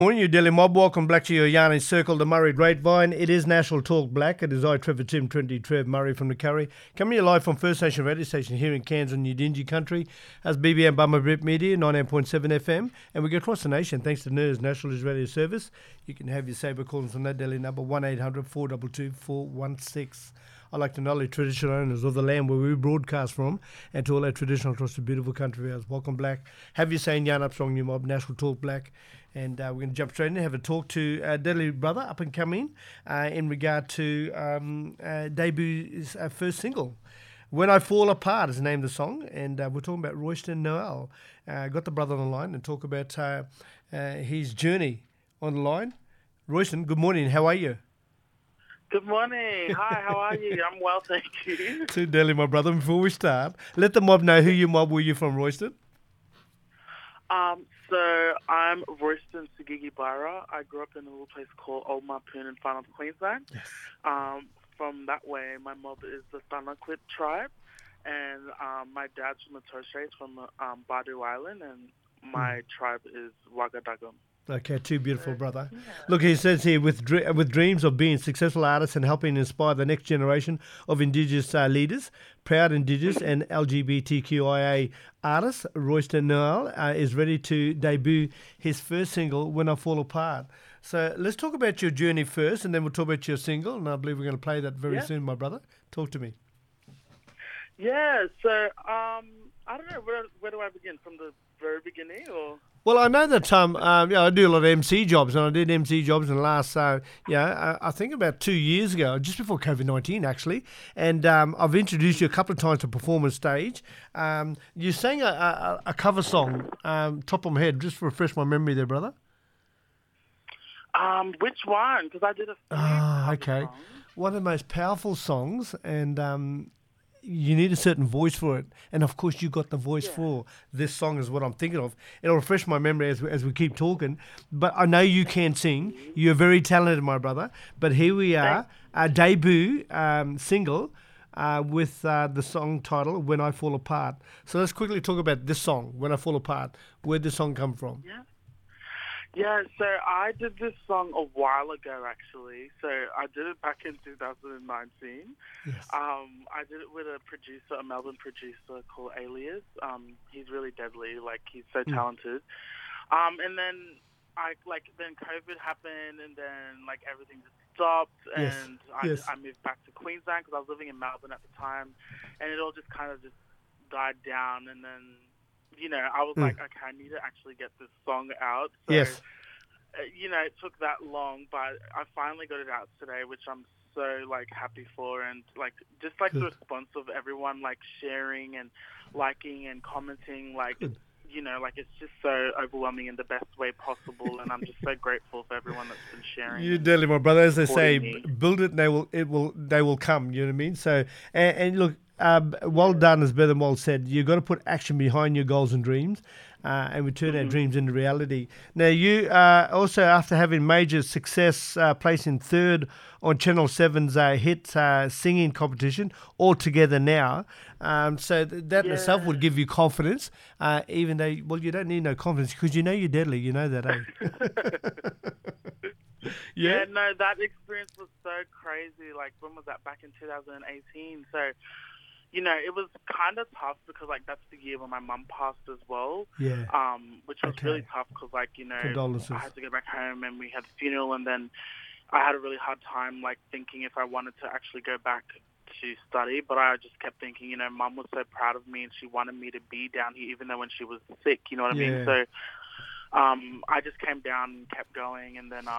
Morning, you Delhi Mob. Welcome back to your Yarn Circle, the Murray Grapevine. It is National Talk Black. It is I, Trevor Tim, 20 Trev Murray from the Curry. Coming to you live from First Nation Radio Station here in Cairns on Udingi Country. As BBM Bummer Rip Media, 98.7 FM. And we go across the nation thanks to NERS, National News Radio Service. You can have your saber calls on that Delhi number 1800 422 416. I'd like to acknowledge traditional owners of the land where we broadcast from, and to all our traditional across the beautiful country of ours. Welcome black. Have you saying Yarn Up Strong New Mob, National Talk Black. And we're going to jump straight in and have a talk to Deadly Brother, up and coming, in regard to debut's first single. When I Fall Apart is the name of the song, and we're talking about Royston Noel. Got the brother on the line and talk about his journey on the line. Royston, good morning. How are you? Good morning. Hi, how are you? I'm well, thank you. To Delhi, my brother. Before we start, let the mob know who your mob were you from, Royston. So I'm Royston Sagigi Byra. I grew up in a little place called Old Mapoon in Far North Queensland. Yes. From that way, my mob is the Thunderclip tribe, and my dad's from the Toshays from Badu Island, and my tribe is Wagadagum. Okay, too beautiful, brother. Yeah. Look, he says here, with dreams of being successful artists and helping inspire the next generation of Indigenous leaders, proud Indigenous and LGBTQIA artist, Royston Noel, is ready to debut his first single, When I Fall Apart. So let's talk about your journey first, and then we'll talk about your single, and I believe we're going to play that very soon, my brother. Talk to me. Yeah, so I don't know, where do I begin? From the very beginning, or...? Well, I know that I do a lot of MC jobs, and I did MC jobs in the last, I think about 2 years ago, just before COVID-19 actually, and I've introduced you a couple of times to perform on stage. You sang a cover song, top of my head, just to refresh my memory there, brother. Which one? Because I did a few okay. songs. One of the most powerful songs, and you need a certain voice for it, and of course you got the voice for this song is what I'm thinking of. It'll refresh my memory as we keep talking, but I know you can sing. You're very talented, my brother, but here we are, our debut single with the song title When I Fall Apart. So let's quickly talk about this song, When I Fall Apart. Where'd this song come from? Yeah, so I did this song a while ago, actually. So I did it back in 2019. Yes. I did it with a Melbourne producer called Alias. He's really deadly, he's so talented. And then then COVID happened, and then everything just stopped, and I moved back to Queensland because I was living in Melbourne at the time, and it all just kind of just died down, and then I was like, okay, I need to actually get this song out. So, it took that long, but I finally got it out today, which I'm so happy for, and the response of everyone sharing and liking and commenting, it's just so overwhelming in the best way possible, and I'm just so grateful for everyone that's been sharing. You deadly, my brother. As they say, build it, and they will come. You know what I mean? So, and look. Well done is better than well said. You've got to put action behind your goals and dreams, and we turn our dreams into reality. Now, you also, after having major success, placing third on Channel 7's hit singing competition, All Together Now, so that in itself would give you confidence, even though, you don't need no confidence because you know you're deadly. You know that, eh? Yeah, no, that experience was so crazy. When was that? Back in 2018. So... it was kind of tough because, that's the year when my mum passed as well. Yeah. Which was really tough because, Condolences. I had to go back home and we had the funeral, and then I had a really hard time, thinking if I wanted to actually go back to study. But I just kept thinking, Mum was so proud of me and she wanted me to be down here even though when she was sick, you know what I mean? So I just came down and kept going, and then,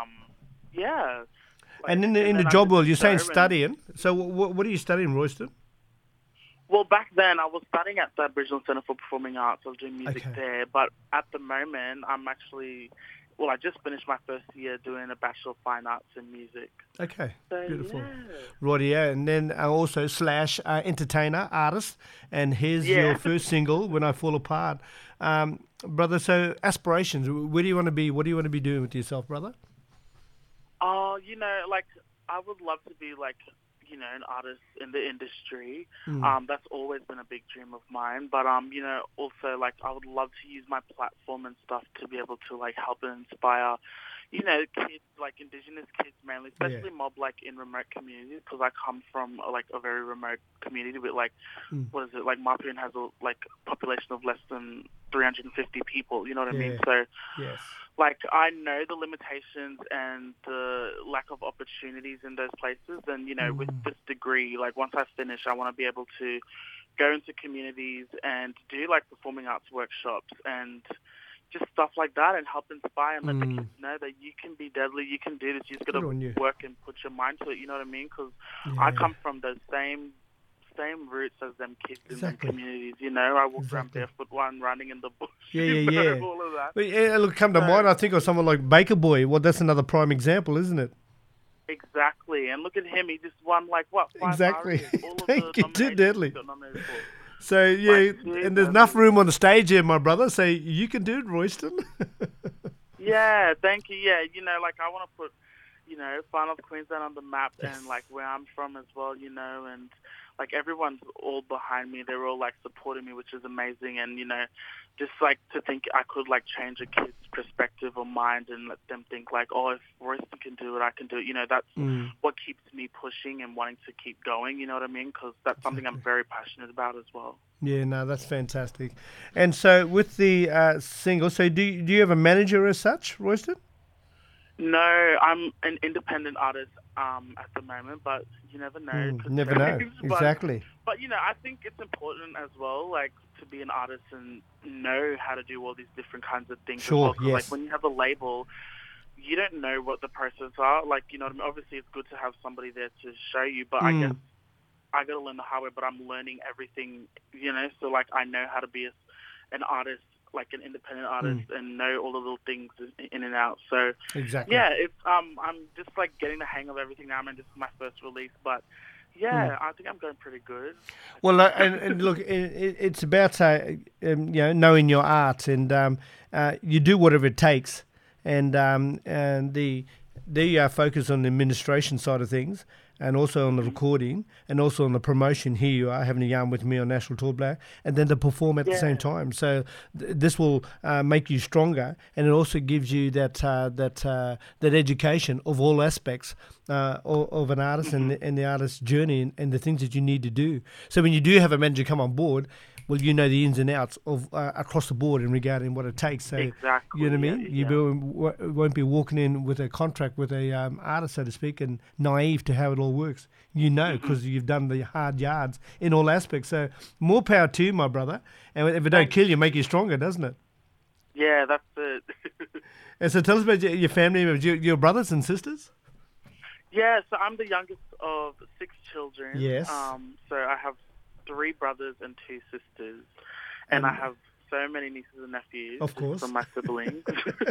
and in the job world, you're saying studying. So what are you studying, Royston? Well, back then I was studying at the Aboriginal Centre for Performing Arts. I was doing music there, but at the moment I'm actually, I just finished my first year doing a Bachelor of Fine Arts in Music. Okay, so, beautiful. Yeah. Rightio, and then also / entertainer, artist, and here's your first single, When I Fall Apart. Brother, so aspirations, where do you want to be? What do you want to be doing with yourself, brother? I would love to be an artist in the industry. That's always been a big dream of mine. But, also, I would love to use my platform and stuff to be able to, help and inspire you know, kids, like Indigenous kids mainly, Yeah. especially mob like in remote communities, because I come from like a very remote community with like, Mm. what is it, like Mapoon has a like population of less than 350 people, you know what I mean? Yeah. So Yes. like I know the limitations and the lack of opportunities in those places, and you know, with Mm. this degree, like once I finish, I want to be able to go into communities and do like performing arts workshops and just stuff like that, and help inspire and let the kids know that you can be deadly, you can do this, you just got Good to on you. work and put your mind to it, you know what I mean? Because I Yeah. come from those same roots as them kids in them Exactly. communities, you know. I walked around Exactly. barefoot one, running in the bush, Yeah, you yeah, know, yeah. all of that. But yeah, look, come to So mind, I think of someone like Baker Boy. Well, that's another prime example, isn't it? exactly, and look at him, he just won like what, 5 Exactly. ARIAs, all of the Thank you. Too nominations he deadly. got nominated for. So, Like yeah, too and there's enough deadly. room on the stage here, my brother. So you can do it, Royston. Yeah, thank you. Yeah, you know, like I want to put, you know, Far North Queensland on the map, Yes. and like where I'm from as well, you know, and like everyone's all behind me. They're all like supporting me, which is amazing. And you know, just like to think I could like change a kid's perspective or mind and let them think like, oh, if Royston can do it, I can do it. You know, that's Mm. what keeps me pushing and wanting to keep going. You know what I mean? Because that's something I'm Exactly. very passionate about as well. Yeah, no, that's fantastic. And so with the single, so do you have a manager as such, Royston? No, I'm an independent artist at the moment, but you never know, it Mm, could never know. change. Exactly. But you know, I think it's important as well, like to be an artist and know how to do all these different kinds of things as well. Sure, Because like yes. when you have a label, you don't know what the process are. Like you know, what I mean? Obviously it's good to have somebody there to show you, but I guess Mm, I got to learn the hard way. But I'm learning everything, you know. So like I know how to be an artist, like an independent artist, mm, and know all the little things in and out. So exactly. yeah, it's I'm just like getting the hang of everything now. I mean, this is my first release, but Mm. yeah, I think I'm going pretty good. I Well, think. and look, it's about knowing your art, and you do whatever it takes, and the focus on the administration side of things, and also on the Hmm. recording, and also on the promotion. Here you are having a yarn with me on National Tour Black, and then to perform at the same Yeah. time. So this will make you stronger, and it also gives you that education of all aspects of an artist Hmm. and the artist's journey and the things that you need to do. So when you do have a manager come on board, well, you know the ins and outs of across the board in regarding what it takes. So you know Exactly. what I Yeah. mean. Yeah. You Yeah. won't be walking in with a contract with a artist, so to speak, and naive to how it all works. You know, Hmm. because you've done the hard yards in all aspects. So more power to you, my brother. And if it don't Thank kill you, make you. you stronger, doesn't it? Yeah, that's it. And so tell us about your family members, your brothers and sisters. Yeah. So I'm the youngest of 6 children. Yes, So I have 3 brothers and 2 sisters, and I and have so many nieces and nephews of just course. from my siblings.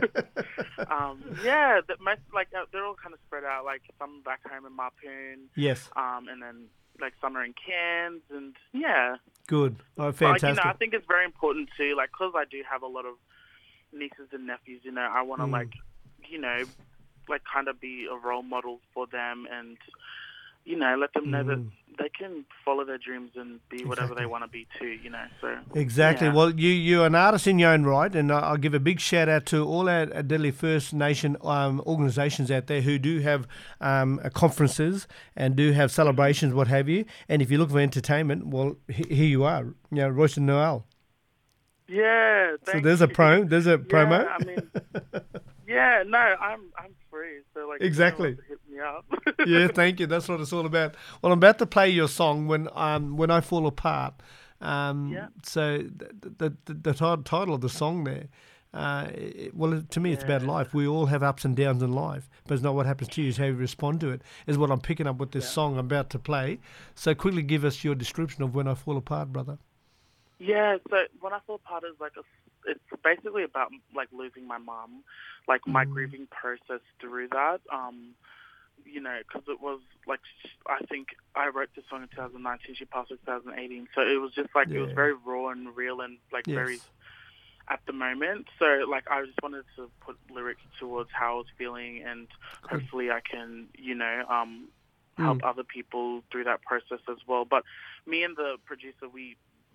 Yeah, that most like they're all kind of spread out. Like some back home in Mapoon, Yes, and then like some are in Cairns, and yeah. good. Oh, But like I fantastic. think it's very important too. Like, cause I do have a lot of nieces and nephews. I want to Mm. like, you know, like kind of be a role model for them, and let them know that Mm. they can follow their dreams and be whatever they Exactly. want to be too. So Exactly. yeah. Well, you're an artist in your own right, and I'll give a big shout out to all our Adelaide First Nation organisations out there who do have conferences and do have Hmm. celebrations, what have you. And if you look for entertainment, well, here you are, Royston Noel. Yeah, So thank there's a you. there's a Yeah, promo. I mean, yeah, no, I'm free. So like, if anyone wants Exactly. to hit me up. Yeah, thank you. That's what it's all about. Well, I'm about to play your song when I fall apart. Yeah, So the title of the song there. Well, to me, it's about yeah, life. We all have ups and downs in life, but it's not what happens to you; it's how you respond to it. Is what I'm picking up with this yeah, song I'm about to play. So quickly, give us your description of when I fall apart, brother. yeah. So when I fall apart is like it's basically about like losing my mom, like my Mm, grieving process through that. Because it was like I think I wrote this song in 2019. She passed in 2018, so it was just like it was yeah. very raw and real and like very Yes. at the moment. So like I just wanted to put lyrics towards how I was feeling, and Good. hopefully I can help Mm, other people through that process as well. But me and the producer, we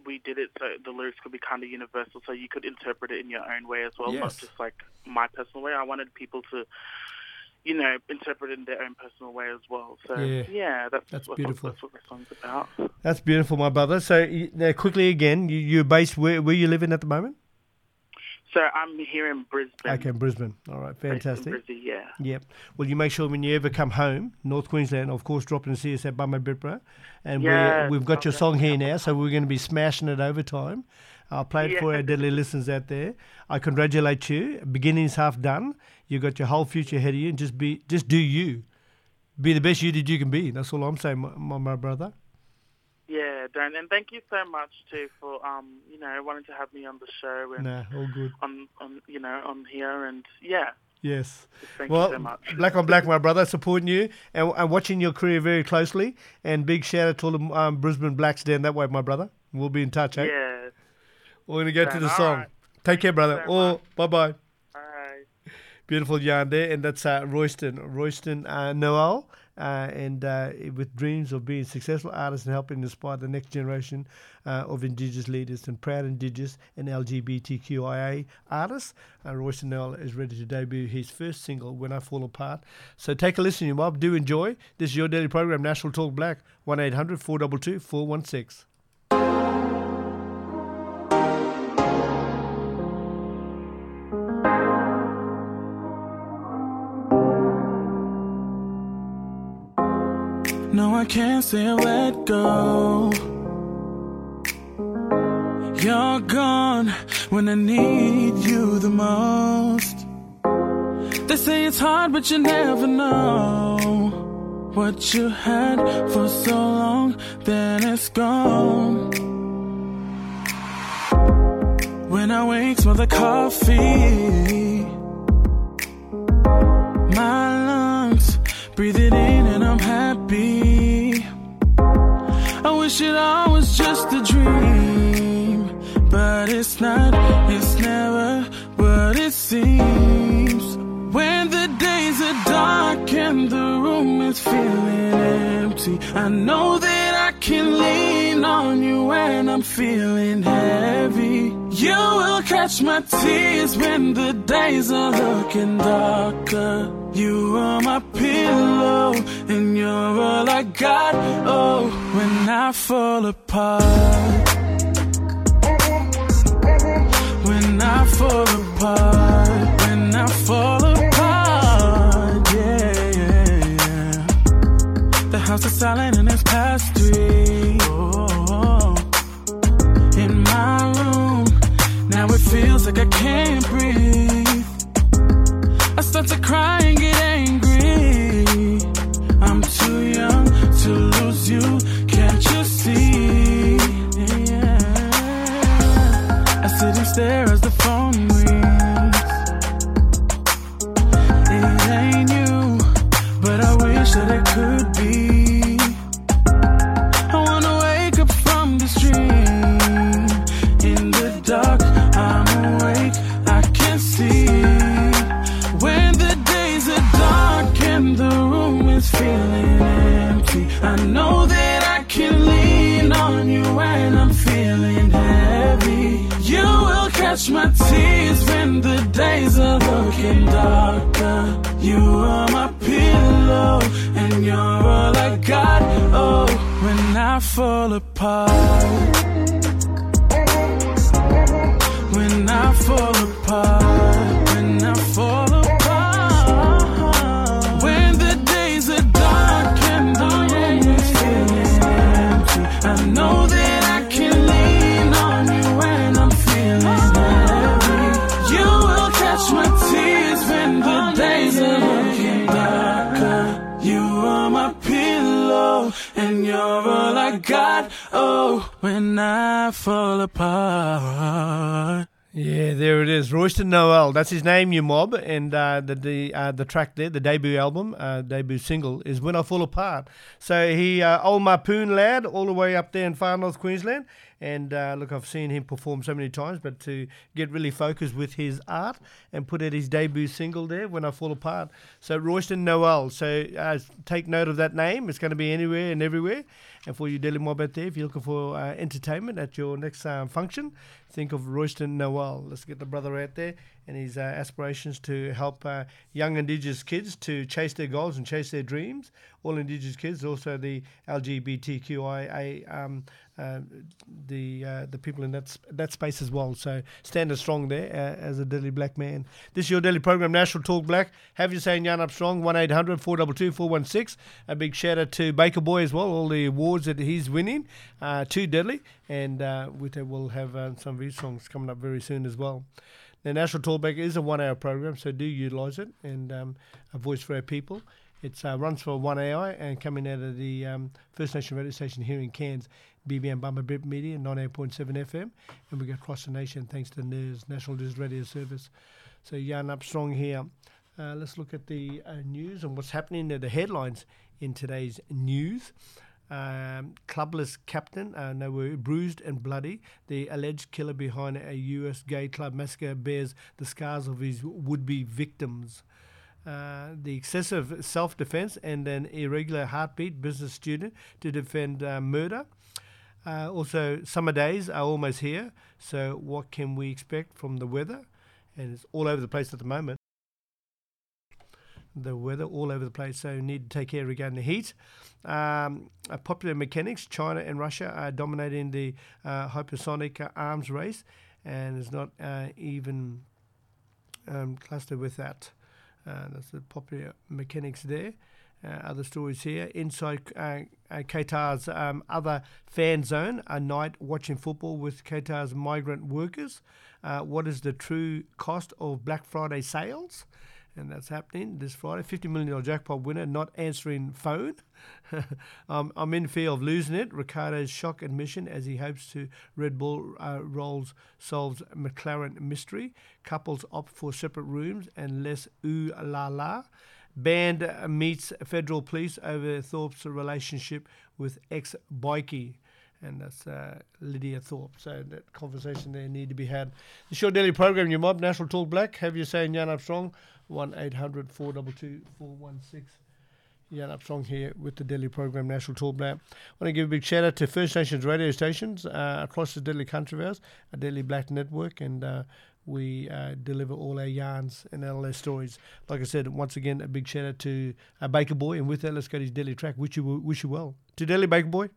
we did it so the lyrics could be kind of universal, so you could interpret it in your own way as well, not Yes. just like my personal way. I wanted people to, you know, interpret it in their own personal way as well. So Yeah. that's beautiful. That's what the song's about. That's beautiful, my brother. So now quickly again, you're based where you living at the moment? So I'm here in Brisbane. Okay, in Brisbane. All right, fantastic. In Brisbane, yeah. Yep. Well, you make sure when you ever come home, North Queensland, of course, drop in and see us at Bummer Bipra. And Yeah, we've got your I'll song here definitely now, so we're going to be smashing it over time. I'll play it for Yeah. our deadly listeners out there. I congratulate you. Beginning's half done. You've got your whole future ahead of you, and just do you. Be the best you that you can be. That's all I'm saying, my brother. Yeah, Darren, and thank you so much too for you know, wanting to have me on the show and Nah, all good. on you know, on here, and yeah, Yes. thank Well, you so much. black on black, my brother, supporting you and watching your career very closely. And big shout out to all the Brisbane Blacks down that way, my brother. We'll be in touch, eh? Yeah. We're going to go to the All song. right. Take care, brother. So Oh, much. bye-bye. Bye. Beautiful yarn there. And that's Royston Noel. And with dreams of being successful artists and helping inspire the next generation of Indigenous leaders and proud Indigenous and LGBTQIA artists. Royston Noel is ready to debut his first single, When I Fall Apart. So take a listen, you mob. Do enjoy. This is your daily program, National Talk Black, 1-800-422-416. No, I can't say I let go. You're gone when I need you the most. They say it's hard, but you never know what you had for so long, then it's gone. When I wake, smell the coffee. My lungs breathe it in and I'm happy. I wish it all was just a dream, but it's not, it's never what it seems. When the days are dark and the room is feeling empty, I know that I can lean on you when I'm feeling heavy. You will catch my tears when the days are looking darker. You are my pillow and you're all I got. Oh, when I fall apart, when I fall apart, when I fall apart, yeah. The house is silent and it's past 3. Oh, in my room, now it feels like I can't breathe. I start to cry and get angry. I'm too young to lose you, can't you see? Yeah. I sit and stare as the phone rings. It ain't you, but I wish that it could be. I wanna wake up from this dream. In the dark, I'm awake, I can see. When the days are dark and the room is feeling empty, I know that I can lean on you when I'm feeling heavy. You will catch my tears when the days are looking darker. You are my pillow and you're all I got. Oh, when I fall apart, when I fall apart, when I fall apart. When the days are dark and the room is feeling empty, I know that I can lean on you when I'm feeling heavy. You will catch my tears when the days are looking darker. You are my pillow and you're all I got. Oh, when I fall apart. Yeah, there it is. Royston Noel. That's his name, you mob. And the track there, the debut album, debut single, is When I Fall Apart. So he, old Mapoon lad, all the way up there in far north Queensland. And look, I've seen him perform so many times, but to get really focused with his art and put out his debut single there, When I Fall Apart. So Royston Noel. So take note of that name. It's going to be anywhere and everywhere. And for you Delhi mob out there, if you're looking for entertainment at your next function, think of Royston Noel. Let's get the brother out there and his aspirations to help young Indigenous kids to chase their goals and chase their dreams. All Indigenous kids, also the LGBTQIA, the people in that space as well. So stand strong there as a Delhi black man. This is your Delhi program, National Talk Black. Have you saying Yarn Up Strong, 1-800-422-416. A big shout out to Baker Boy as well, all the awards that he's winning to Delhi. And with that, we'll have some of his songs coming up very soon as well. Now, National Talkback is a 1 hour program, so do utilise it, and a voice for our people. It runs for 1 hour and coming out of the First Nation radio station here in Cairns, BBM Bumper Bip Media, 98.7 FM, and we go across the nation thanks to NIRS, National News Radio Service. So Yarn Up Strong here. Let's look at the news and what's happening at the headlines in today's news. Clubless captain, they were bruised and bloody. The alleged killer behind a US gay club massacre bears the scars of his would-be victims. The excessive self-defense and an irregular heartbeat, business student to defend murder. Also, summer days are almost here, so what can we expect from the weather? And it's all over the place at the moment. The weather all over the place, so need to take care regarding the heat. Popular mechanics, China and Russia are dominating the hypersonic arms race, and is not even clustered with that. That's the popular mechanics there. Other stories here. Inside Qatar's other fan zone, a night watching football with Qatar's migrant workers. What is the true cost of Black Friday sales? And that's happening this Friday. $50 million jackpot winner not answering phone. I'm in fear of losing it. Ricardo's shock admission as he hopes to Red Bull solves McLaren mystery. Couples opt for separate rooms and less ooh la la. Band meets federal police over Thorpe's relationship with ex-bikie. And that's Lydia Thorpe. So that conversation there need to be had. The Short Daily program, your mob, National Talk Black. Have you saying Yarn Up Strong? 1-800-422-416. Yarn Up Strong here with the Daily program, National Talk Black. I want to give a big shout out to First Nations radio stations across the Daily country of ours, a Daily Black network, and we deliver all our yarns and all our stories. Like I said, once again, a big shout out to Baker Boy, and with that, let's go to his Daily track. Wish you well. To Daily, Baker Boy.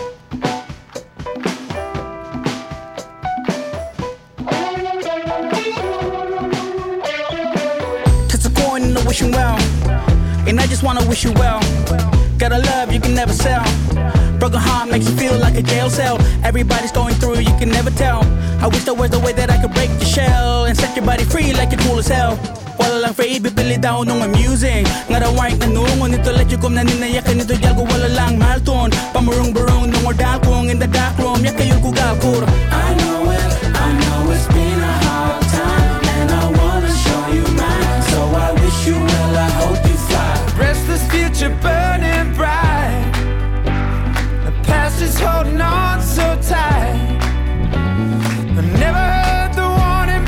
Wishing well, and I just wanna wish you well. Got a love you can never sell. Broken heart makes you feel like a jail cell. Everybody's going through, you can never tell. I wish there was a way that I could break your shell and set your body free like you're cool as hell. Wala lang free, bibili daw nung amusing. Ngaraway na nungon, ito let you come na ninayakan nito yalgo wala lang malton. Pamurong-burong nung ordal kong in the dark room, yakayul ko galkur. I know it's been a hard time, and I wanna show you mine. So I wish you well, I hope you fly. Restless future burning bright. The past is holding on so tight. I never heard the warning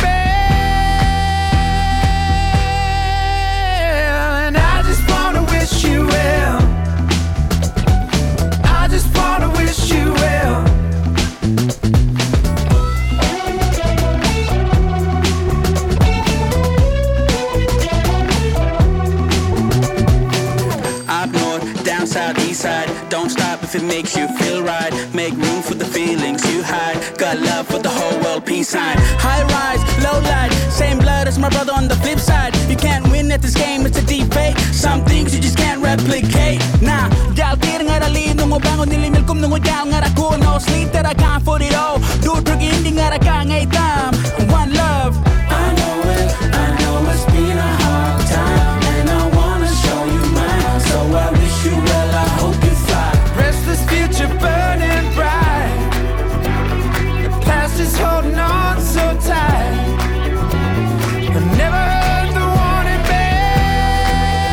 bell, and I just wanna wish you well. I just wanna wish you well. South, east side, don't stop if it makes you feel right. Make room for the feelings you hide. Got love for the whole world, peace sign. High rise, low light, same blood as my brother on the flip side. You can't win at this game, it's a deep fake. Some things you just can't replicate. Nah, gal tirang arali nung ubangon nilimil kum nung gal ngarako. No sleep that I can't put it all. Do it hindi ngaraka ngay time. One love. I know it's been a hard time, and I wanna show you mine. So I wish you well, I hope you fly. Restless future burning bright. The past is holding on so tight. I never heard the warning bell,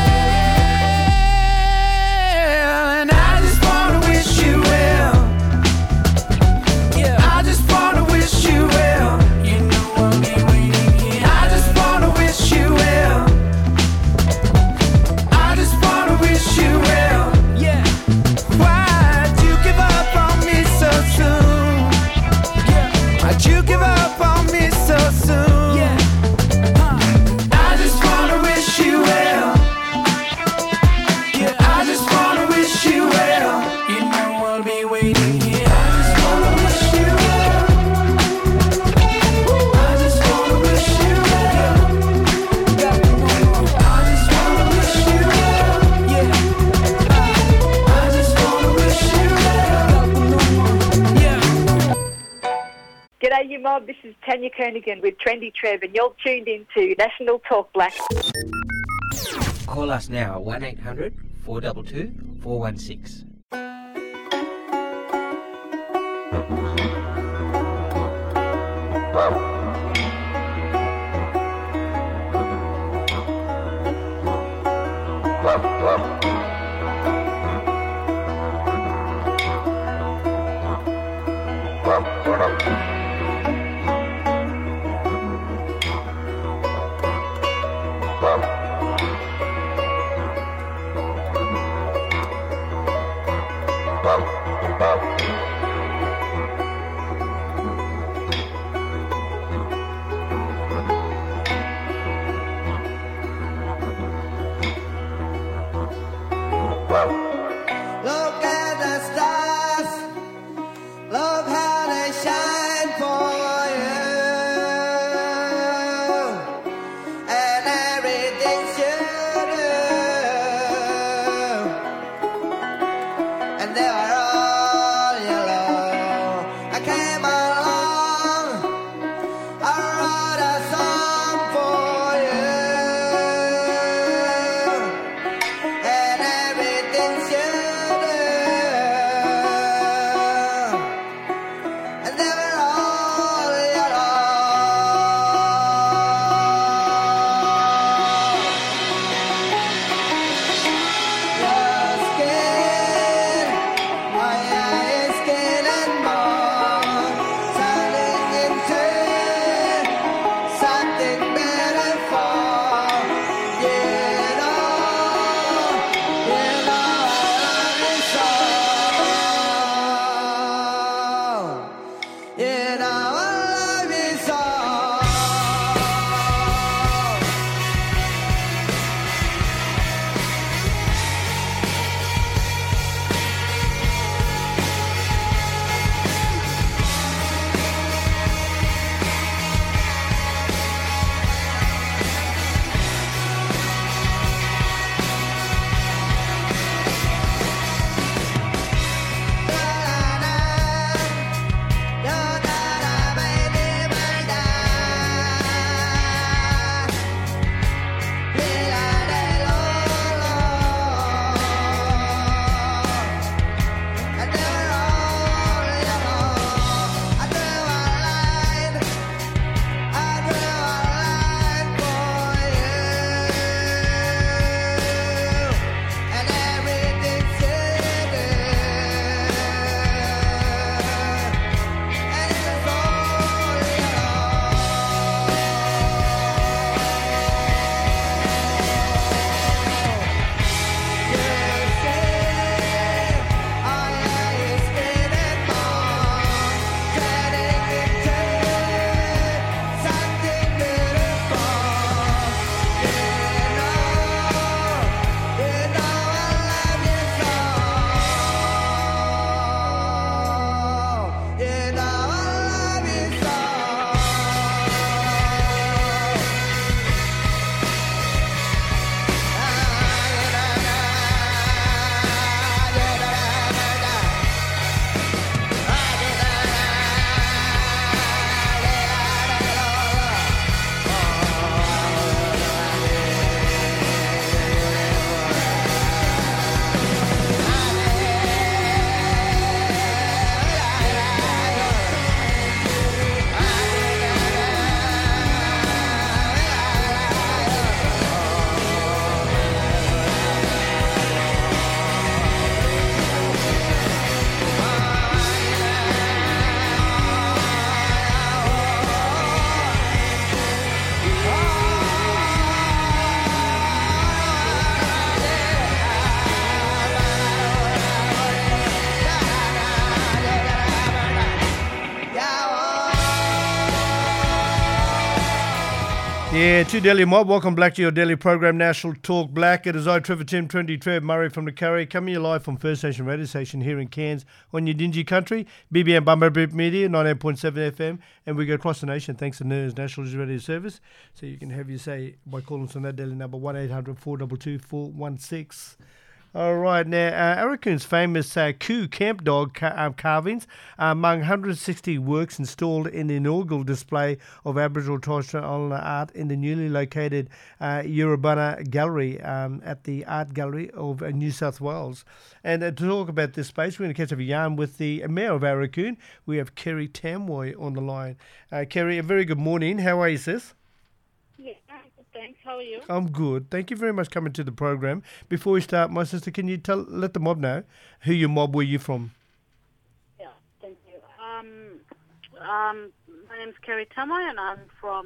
G'day, you mob. This is Tanya Kernigan with Trendy Trev, and you're tuned into National Talk Black. Call us now, 1800 422 416. Look at the stars, look how they shine for you, and everything's you do, and they are all yellow. I came along, I wrote a song for you, and everything's you do, and they were all yellow. Your skin, my eyes, skin and bone, turning into something beautiful. You know I love you so. You know I love you so. And everything's you do, and it's all Yeah, to Delhi Mob. Welcome back to your daily program, National Talk Black. It is I, Trevor Tim, Trendy Trev, Murray from the Curry, coming to you live from First Nation Radio Station here in Cairns on your dingy country, BBM Bumblebee Media, 98.7 FM, and we go across the nation thanks to NERS National Radio Service. So you can have your say by calling us on that daily number, 1800 422 416. All right, now Arakoon's famous Koo camp dog carvings are among 160 works installed in the inaugural display of Aboriginal and Torres Strait Islander art in the newly located Yurrabunna Gallery at the Art Gallery of New South Wales. And to talk about this space, we're going to catch up a yarn with the Mayor of Arakoon. We have Kerry Tamwoy on the line. Kerry, a very good morning. How are you, sis? Yeah, good, thanks. How are you? I'm good. Thank you very much for coming to the program. Before we start, my sister, can you let the mob know who your mob were you from? Yeah, thank you. My name's Kerry Tamai, and I'm from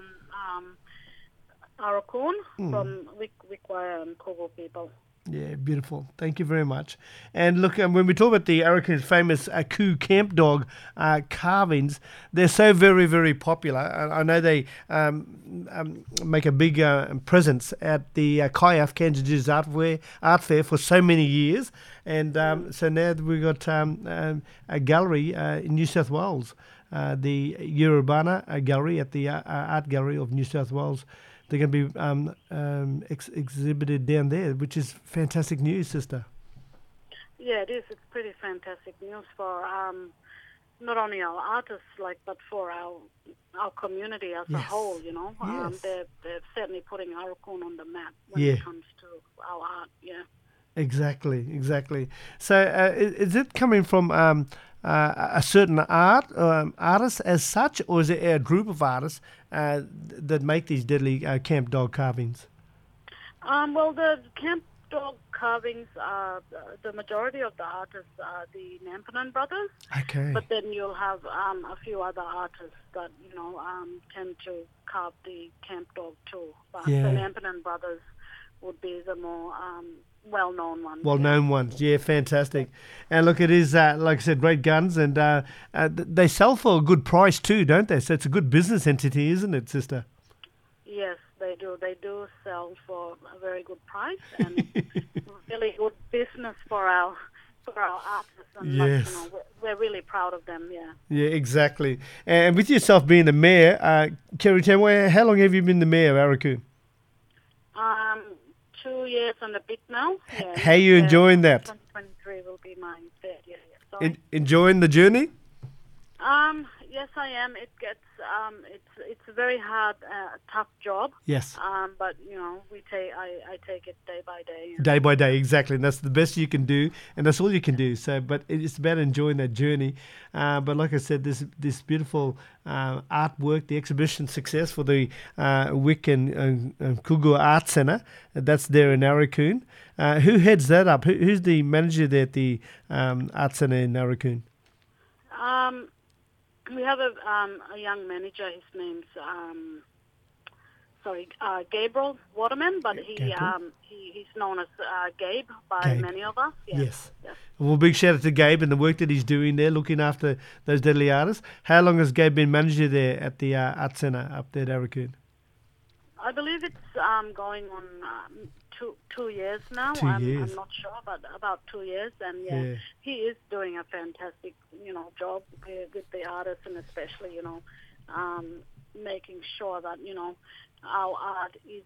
Arakoon, from Wickwire and Kobo people. Yeah, beautiful. Thank you very much. And look, when we talk about the Arakoon's famous Koo camp dog carvings, they're so very, very popular. I know they make a big presence at the Kaiaf, Kansas City's art fair for so many years. And so now we've got a gallery in New South Wales, the Yurrabunna Gallery at the Art Gallery of New South Wales. They're going to be exhibited down there, which is fantastic news, sister. Yeah, it is. It's pretty fantastic news for not only our artists, but for our community as a whole. You know, Yes. they're certainly putting Arakoon on the map when Yeah. it comes to our art. Yeah. Exactly. So is it coming from a certain artist as such, or is it a group of artists that make these deadly camp dog carvings? Well, the camp dog carvings are the majority of the artists are the Nampanan brothers. Okay. But then you'll have a few other artists that tend to carve the camp dog too. But Yeah. the Nampanan brothers would be the more well-known ones. Well-known ones, yeah, fantastic. And look, it is, like I said, great guns, and they sell for a good price too, don't they? So it's a good business entity, isn't it, sister? Yes, they do. They do sell for a very good price, and really good business for our artists. And Yes. we're really proud of them. Yeah. Yeah, exactly. And with yourself being the mayor, Kerry Tamwoy, how long have you been the mayor of Arakoon? 2 years and a bit now. Yeah. How are you enjoying that? 2023 will be my third year. Sorry. Enjoying the journey? Yes, I am. It gets it's a very hard, tough job. Yes. But I take it day by day. Day by day, exactly. And that's the best you can do, and that's all you can do. So, but it's about enjoying that journey. But like I said, this beautiful artwork, the exhibition success for the Wick and Kugu Art Centre, that's there in Arakoon. Who heads that up? Who's the manager there at the Art Centre in Arakoon? We have a young manager. His name's Gabriel Waterman, but he's known as Gabe by Gabe. many of us. Yeah. Yes. Well, big shout out to Gabe and the work that he's doing there, looking after those deadly artists. How long has Gabe been manager there at the Art Centre up there at Arakoon? I believe it's going on 2 years now. 2 years. I'm not sure, but about 2 years. And Yeah. he is doing a fantastic, job with the artists, and especially, making sure that our art is,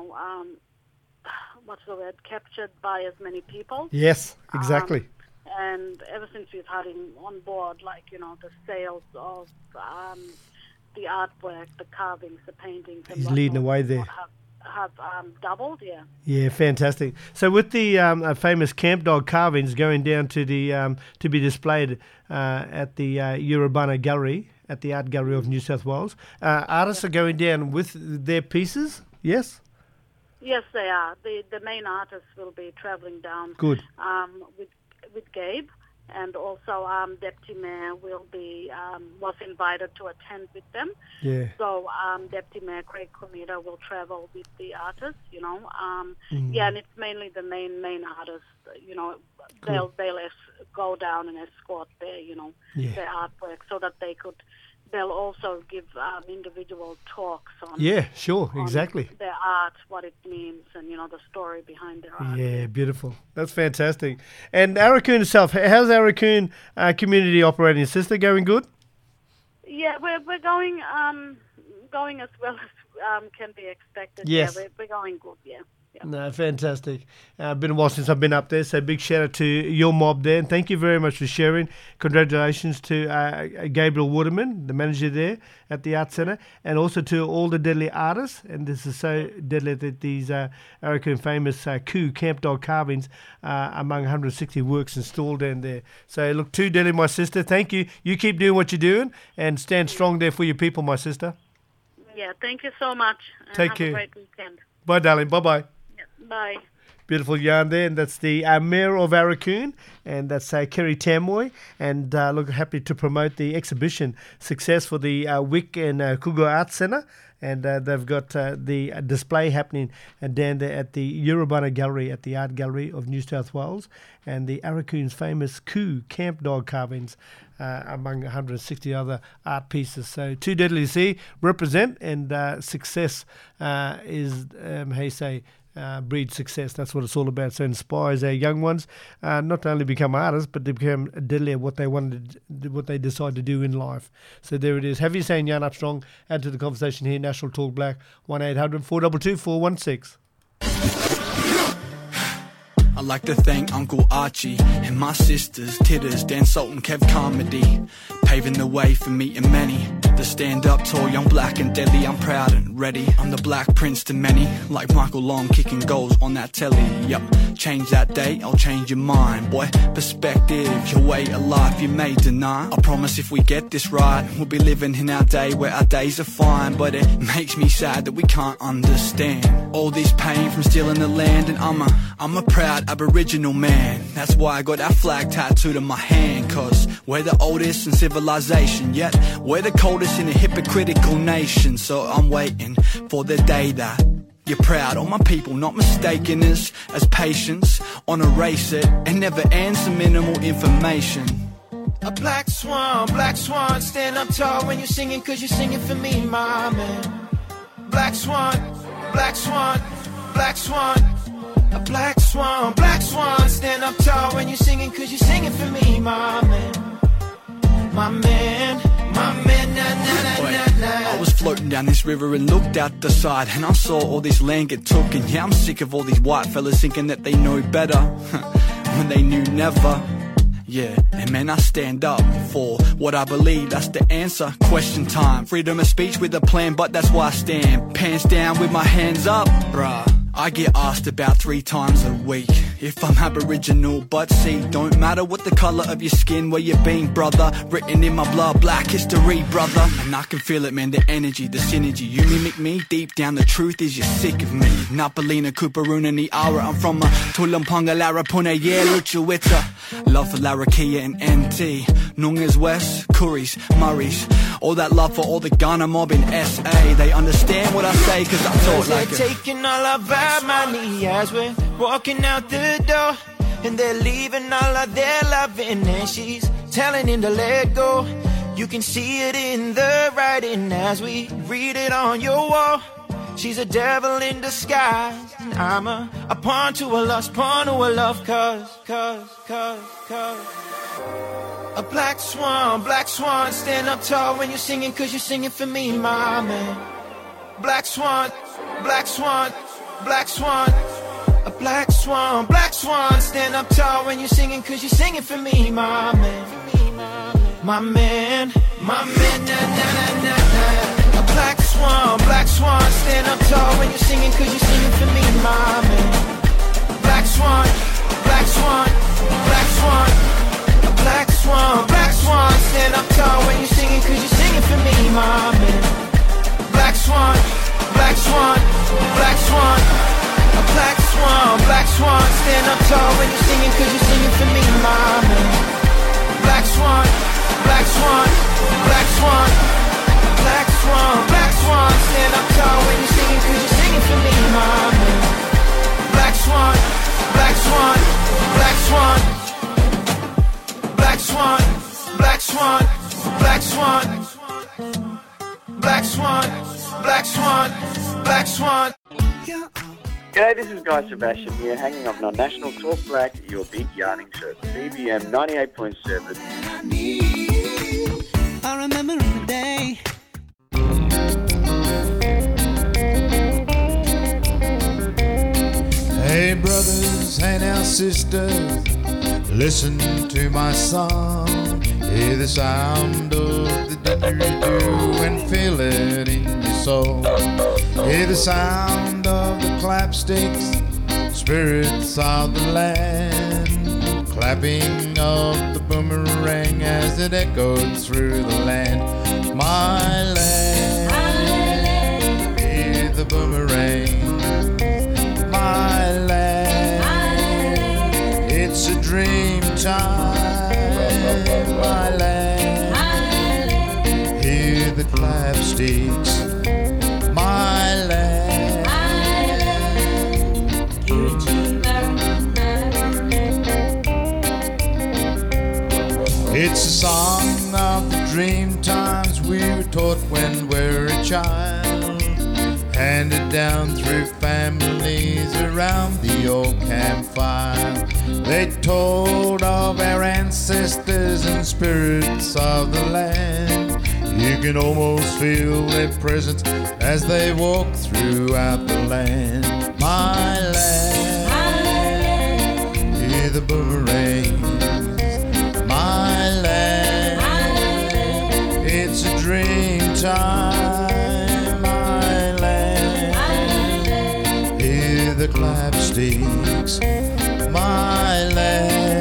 captured by as many people. Yes, exactly. And ever since we've had him on board, the sales of the artwork, the carvings, the paintings, and He's leading the way whatnot there. have doubled. Yeah. Yeah, fantastic. So with the famous camp dog carvings going down to the to be displayed at the Yurrabunna Gallery at the Art Gallery of New South Wales, artists are going down with their pieces. Yes. Yes, they are. The main artists will be travelling down. Good. With Gabe, and also Deputy Mayor was invited to attend with them. Yeah. So Deputy Mayor Craig Comita will travel with the artists. Yeah, and it's mainly the main artists. They'll go down and escort their their artwork so that they'll also give individual talks on Yeah, sure, exactly. their art, what it means, and the story behind their art. Yeah, beautiful. That's fantastic. And Arakoon itself, how's Arakoon community operating? Sister, going good? Yeah, we're going as well as can be expected. Yes. Yeah, we're going good. Yeah. No, fantastic. Been a while since I've been up there, so big shout out to your mob there, and thank you very much for sharing. Congratulations to Gabriel Waterman, the manager there at the Art Centre, and also to all the deadly artists. And this is so deadly that these Arakoon famous Coup Camp Dog carvings among 160 works installed down there. So look, too deadly, my sister. Thank you. You keep doing what you're doing, and stand strong there for your people, my sister. Yeah, thank you so much. And Take have care. a great weekend. Bye, darling. Bye-bye. Bye. Beautiful yarn there, and that's the Mayor of Arakoon, and that's Kerry Tamoy. And look, happy to promote the exhibition success for the WIC and Kugo Arts Centre. And they've got the display happening down there at the Yurubana Gallery at the Art Gallery of New South Wales. And the Arakoon's famous Coup Camp Dog carvings among 160 other art pieces. So too deadly to see, represent, and success is, how you say, breed success. That's what it's all about. So it inspires our young ones not to only become artists, but to become deadly at what they wanted, what they decide to do in life. So there it is. Have you saying Yarn Armstrong? Add to the conversation here. National Talk Black 1-800-422-416. I'd like to thank Uncle Archie and my sisters, Titters, Dan Sultan, Kev Carmody, paving the way for me and many. To stand up tall, young, black and deadly, I'm proud and ready. I'm the black prince to many, like Michael Long kicking goals on that telly. Yup, change that day, I'll change your mind. Boy, perspective, your way of life you may deny. I promise if we get this right, we'll be living in our day where our days are fine. But it makes me sad that we can't understand all this pain from stealing the land. And I'm a proud Aboriginal man. That's why I got our flag tattooed on my hand. Cause we're the oldest in civilization, yet we're the coldest in a hypocritical nation. So I'm waiting for the day that you're proud of my people, not mistaken us as patients on a race it and never answer minimal information. A black swan, stand up tall when you're singing, cause you're singing for me, my man. Black swan, black swan, black swan. A black swan, stand up tall when you're singing, cause you're singing for me, my man. My man, na na na na. I was floating down this river and looked out the side, and I saw all this land get took. And yeah, I'm sick of all these white fellas thinking that they know better when they knew never. Yeah, and man, I stand up for what I believe, that's the answer. Question time, freedom of speech with a plan, but that's why I stand pants down with my hands up, bruh. I get asked about 3 times a week if I'm Aboriginal, but see, don't matter what the colour of your skin, where you been, brother. Written in my blood, black history, brother. And I can feel it, man, the energy, the synergy. You mimic me, deep down the truth is you're sick of me. Napalina, Cooperuna, Niara, I'm from a Tulamponga, Larapuna, yeah, Luchuwita. Love for Larakia and NT, Noongas West, Curries, Murrays. All that love for all the Ghana mob in SA. They understand what I say, cause I talk like they're taking all of our money as we're walking out the door, and they're leaving all of their loving, and she's telling him to let go. You can see it in the writing as we read it on your wall. She's a devil in disguise, and I'm a pawn to a lust, pawn to a love, cause a black swan, stand up tall when you're singing, cause you're singing for me, my man. Black swan, black swan, black swan. A black swan, stand up tall when you're singing, cause you're singing for me, my man. My man, na na na na na. A black swan, stand up tall when you're singing, cause you're singing for me, my man. Black swan, black swan, black swan. A black swan, stand up tall when you're singing, cause you're singing for me, my man. Black swan, black swan, black swan. A black swan, stand up tall when you're singing, cause you're singing for me, my man. Black swan, black swan, black swan. Black swan, stand up tall when you're singing, cause you're singing for me, my man. Black swan, black swan, black swan. Black swan, black swan, black swan. Black swan, black swan, black swan. G'day, this is Guy Sebastian here, hanging up on National Talk Black, your big yarning show, BBM 98.7. I remember in the day. brothers and our sisters, listen to my song. Hear the sound of the didgeridoo and feel it in your soul. Hear the sound of the clapsticks, spirits of the land, clapping of the boomerang as it echoed through the land. My land, hear the boomerang. My land, it's a dream time. My land, hear the clapsticks. My land, it's a song of the dream times we were taught when we were a child, handed down through families around the old campfire. They told of our ancestors and spirits of the land. You can almost feel their presence as they walk throughout the land. My land, hear the boomerangs. My land, it's a dream time. My land, hear the clapsticks. My land.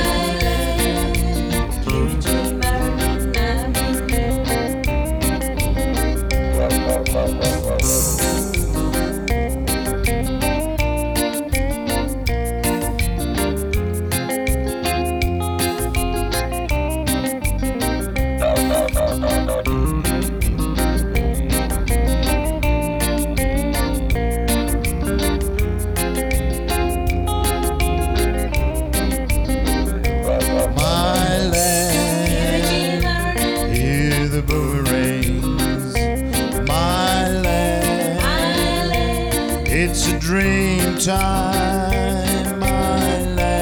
It's a dream time, my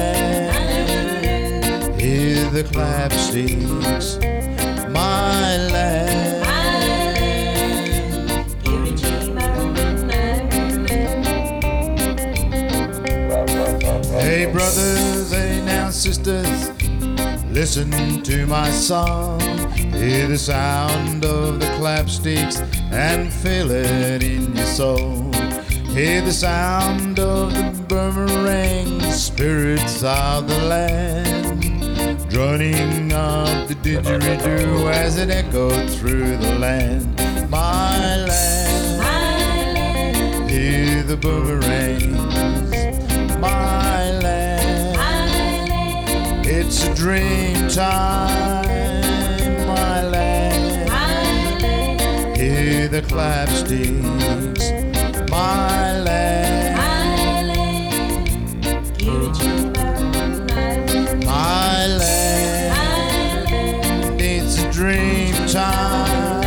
land. Hear the clapsticks, my land. Hey brothers, hey now sisters, listen to my song. Hear the sound of the clapsticks and feel it in your soul. Hear the sound of the boomerang, spirits of the land, droning of the didgeridoo as it echoed through the land. My land, hear the boomerangs. My land, it's a dream time. My land, hear the clapsticks. My land, my land, it's a dream time.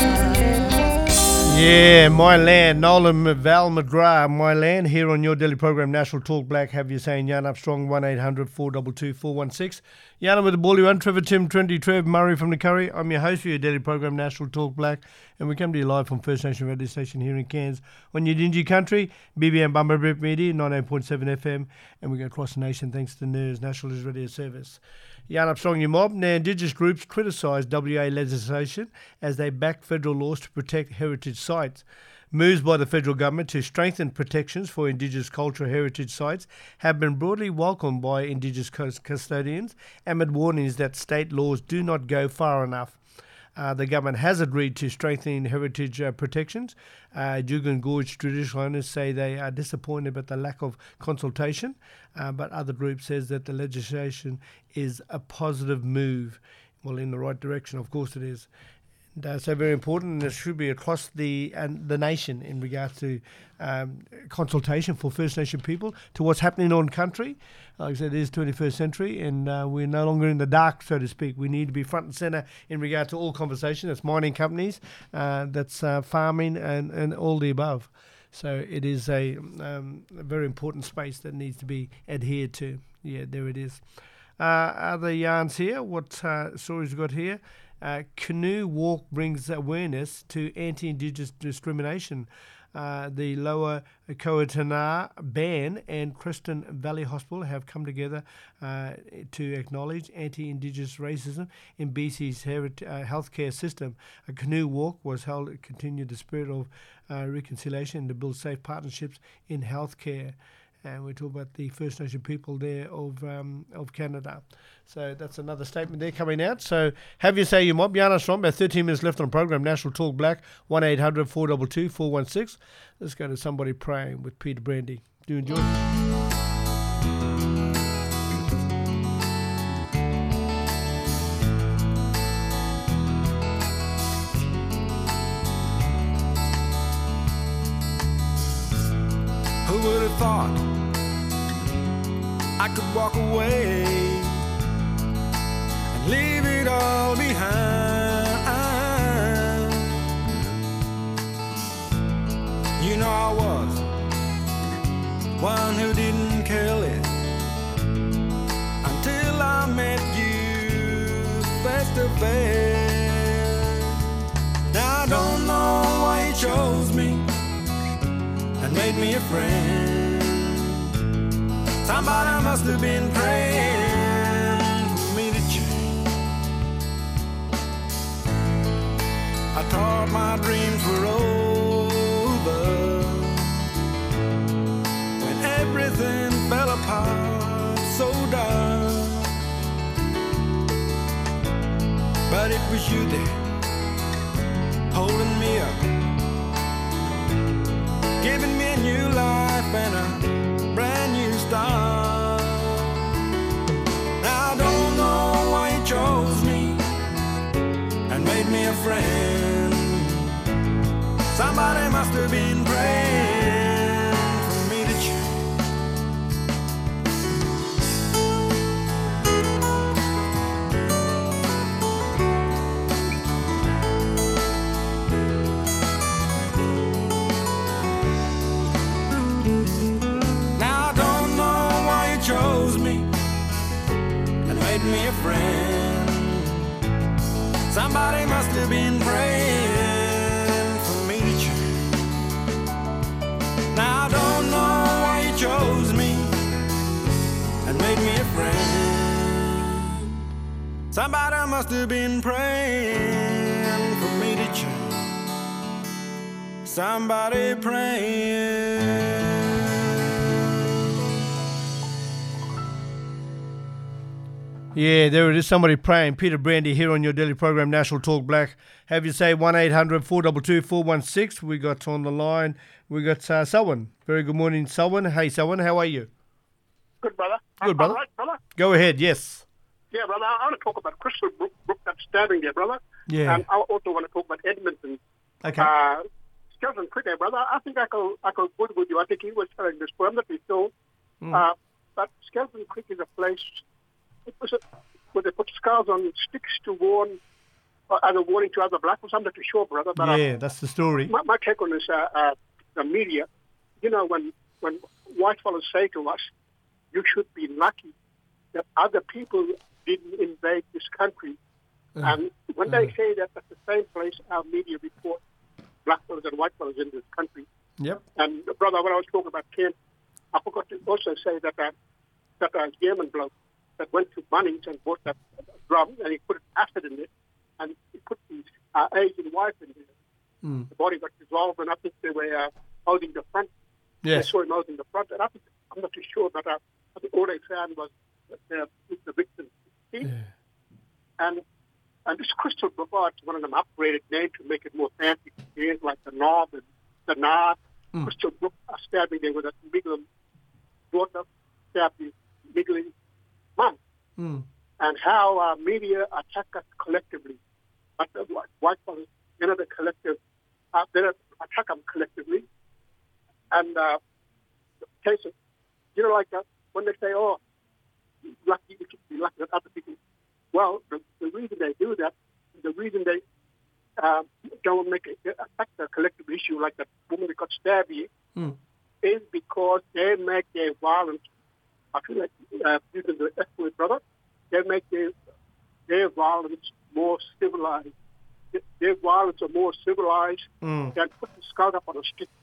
Yeah, My Land, Nolan Val McGrath, My Land, here on your daily program, National Talk Black. Have you saying Yarn Up Strong, 1-800-422-416. Yarn with the Bully One, Trevor Tim, 20 Trev, Murray from the Curry. I'm your host for your daily program, National Talk Black, and we come to you live from First Nation radio station here in Cairns on your Dingy Country, BBM Bumba Rip Media, 98.7 FM, and we go across the nation thanks to NERS, National News Radio Service. Yarn Up Strong, your mob. Now, Indigenous groups criticised WA legislation as they back federal laws to protect heritage sites. Moves by the federal government to strengthen protections for Indigenous cultural heritage sites have been broadly welcomed by Indigenous custodians amid warnings that state laws do not go far enough. The government has agreed to strengthen heritage protections. Juukan Gorge traditional owners say they are disappointed about the lack of consultation, but other groups says that the legislation is a positive move. Well, in the right direction, of course it is. So very important, and it should be across the nation in regards to consultation for First Nation people to what's happening on country. Like I said, it is 21st century, and we're no longer in the dark, so to speak. We need to be front and centre in regard to all conversation. That's mining companies, that's farming, and all the above. So it is a very important space that needs to be adhered to. Yeah, there it is. Other yarns here. What stories we got here? Canoe walk brings awareness to anti-Indigenous discrimination. the Lower Kowatana Band and Kristen Valley Hospital have come together to acknowledge anti-Indigenous racism in BC's healthcare system. A canoe walk was held to continue the spirit of reconciliation and to build safe partnerships in healthcare. And we talk about the First Nation people there of Canada. So that's another statement there coming out. So have you say your mob. Yana Strong, about 13 minutes left on the program. National Talk Black, 1-800-422-416. Let's go to Somebody Praying with Peter Brandy. Do enjoy. Who would have thought I could walk away and leave it all behind? You know I was one who didn't care less until I met you face to face. Now I don't know why you chose me and made me a friend. Somebody must have been praying for me to change. I thought my dreams were over when everything fell apart so dark. But it was you there, holding me up, giving me a new life and a brand new start. Now I don't know why you chose me and made me a friend. Somebody must have been praying for me to change. Me a friend. Somebody must have been praying for me to change. Now I don't know why you chose me and made me a friend. Somebody must have been praying for me to change. Somebody praying. Yeah, there it is, Somebody Praying. Peter Brandy here on your daily program, National Talk Black. Have you say 1-800-422-416. We got on the line, we got Selwyn. Very good morning, Selwyn. Hey, Selwyn, how are you? Good, brother. Good, brother. All right, brother. Go ahead, yes. Yeah, brother, I want to talk about Crystal Brook that's standing there, brother. Yeah. And I also want to talk about Edmonton. Okay. Skelton Creek there, brother. I think I could good with you. I think he was telling this permanently still. But Skelton Creek is a place where they put scars on sticks to warn, as a warning to other black folks. I'm not too sure, brother. But yeah, that's the story. My take on this, the media, you know, when white fellows say to us, you should be lucky that other people didn't invade this country. And when they say that, that's the same place our media report black fellows and white fellows in this country. Yep. And, brother, when I was talking about Kent, I forgot to also say that a German bloke that went to Bunnings and bought that drum and he put acid in it and he put his Asian wife in there. The body got dissolved and I think they were holding the front. Yes. They saw him holding the front. And I think, I'm not too sure, but I think all they found was the victim. See? Yeah. And this Crystal Boulevard is one of them upgraded names to make it more fancy. It's like the Knob and the Nard. Crystal Brook are stabbing there with a Miglin daughter, stabbed his Miglin mum. And how media attack us collectively. But the white fellas, you know, the collective, they attack them collectively. And cases, you know, like when they say, oh, lucky, you should be lucky that other people. Well, the reason they do that, the reason they don't make it affect the collective issue like that woman that got stabbed here, is because they make their violence, I feel like using the F word, brother, they make their violence more civilized. Their violence are more civilized than putting skull up on a stick.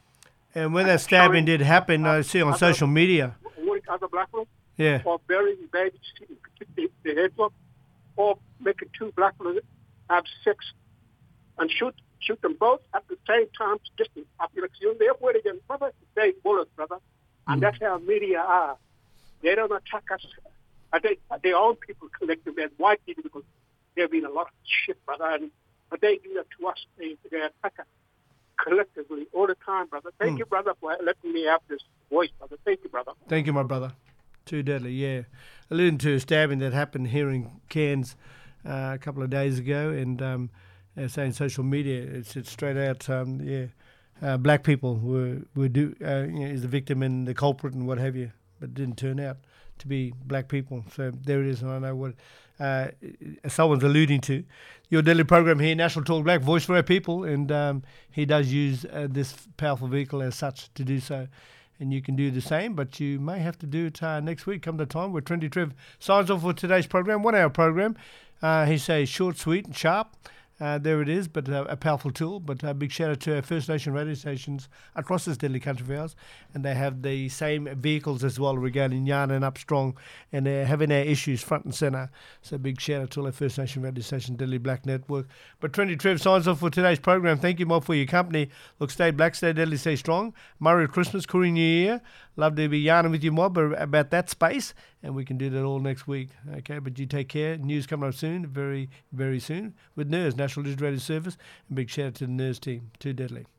And when that stabbing did happen, I see on social media. Other black ones. Yeah. Or burying babies, their heads off, or making two black ones have sex and shoot them both at the same time, distance. They're waiting again, brother. They bullets, brother. And that's how media are. They don't attack us. Their own people collectively, and white people, because there have been a lot of shit, brother. But they do that to us. They attack us collectively all the time, brother. Thank you, brother, for letting me have this voice, brother. Thank you, brother. Thank you, my brother. Too deadly, yeah. Alluding to a stabbing that happened here in Cairns a couple of days ago, and saying social media, it's straight out, black people is the victim and the culprit and what have you, but it didn't turn out to be black people. So there it is, and I know what someone's alluding to. Your daily program here, National Talk Black, voice for our people, and he does use this powerful vehicle as such to do so. And you can do the same, but you may have to do it next week, come the time where Trendy Trev signs off for today's program, 1 hour program. He says short, sweet and sharp. There it is, but a powerful tool. But a big shout out to our First Nation radio stations across this deadly country of ours. And they have the same vehicles as well regarding yarning up strong and having our issues front and centre. So big shout out to all our First Nation radio station, Deadly Black Network. But Trendy Trev signs off for today's program. Thank you, Mob, for your company. Look, stay black, stay deadly, stay strong. Merry Christmas, Korean New Year. Love to be yarning with you, Mob, about that space. And we can do that all next week. Okay, but you take care. News coming up soon, very, very soon, with NERS, National News Radio Service. And big shout out to the NERS team. Too deadly.